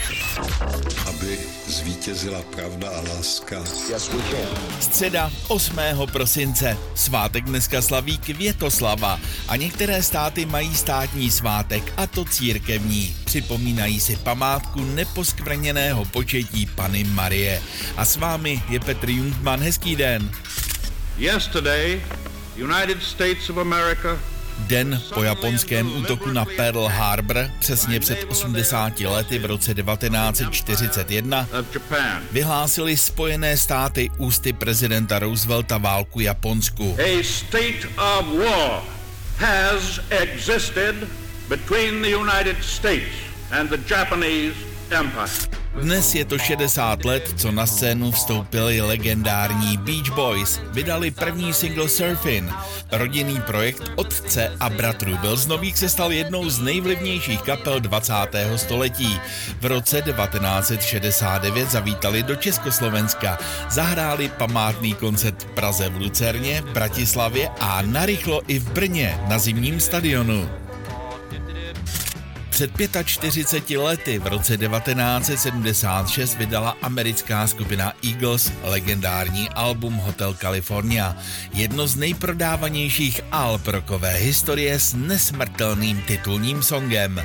Aby zvítězila pravda a láska. Středa 8. prosince. Svátek dneska slaví Květoslava a některé státy mají státní svátek, a to církevní. Připomínají si památku neposkvrněného početí Panny Marie. A s vámi je Petr Jungmann. Hezký den. Yesterday, United States of America. Den po japonském útoku na Pearl Harbor, přesně před 80 lety v roce 1941, vyhlásili Spojené státy ústy prezidenta Roosevelta válku Japonsku. A state of war has existed between the United States and the Japanese Empire. Dnes je to 60 let, co na scénu vstoupili legendární Beach Boys. Vydali první single Surfin'. Rodinný projekt otce a bratrů byl z nových se stal jednou z nejvlivnějších kapel 20. století. V roce 1969 zavítali do Československa. Zahráli památný koncert v Praze, v Lucerně, v Bratislavě a narychlo i v Brně na zimním stadionu. Před 45 lety v roce 1976 vydala americká skupina Eagles legendární album Hotel California, jedno z nejprodávanějších alb rockové historie s nesmrtelným titulním songem.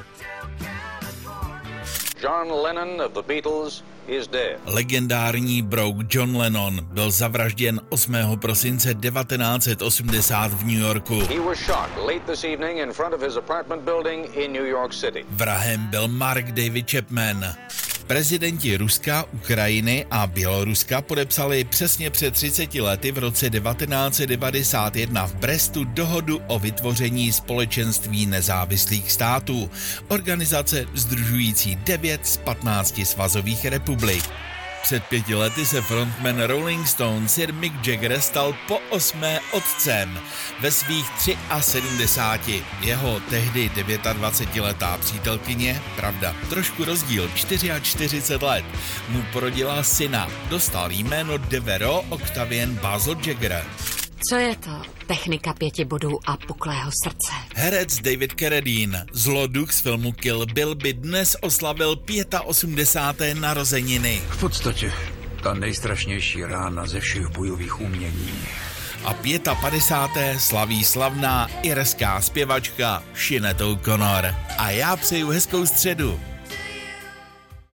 John Lennon of the Beatles is dead. Legendární brouk John Lennon byl zavražděn 8. prosince 1980 v New Yorku. He was shot late this evening in front of his apartment building in New York City. Vrahem byl Mark David Chapman. Prezidenti Ruska, Ukrajiny a Běloruska podepsali přesně před 30 lety v roce 1991 v Brestu dohodu o vytvoření společenství nezávislých států, organizace sdružující 9 z 15 svazových republik. Před 5 lety se frontman Rolling Stones Sir Mick Jagger stal po 8. otcem. Ve svých 73. Jeho tehdy 29letá přítelkyně, pravda, trošku rozdíl, 44 let, mu porodila syna. Dostal jméno Devereaux Octavien Basil Jagger. Co je to technika 5 bodů a puklého srdce? Herec David Carradine, zloduch z filmu Kill Bill, by dnes oslavil 85. narozeniny. V podstatě ta nejstrašnější rána ze všech bojových umění. A 55. slaví slavná irská zpěvačka Sinead O'Connor. A já přeju hezkou středu.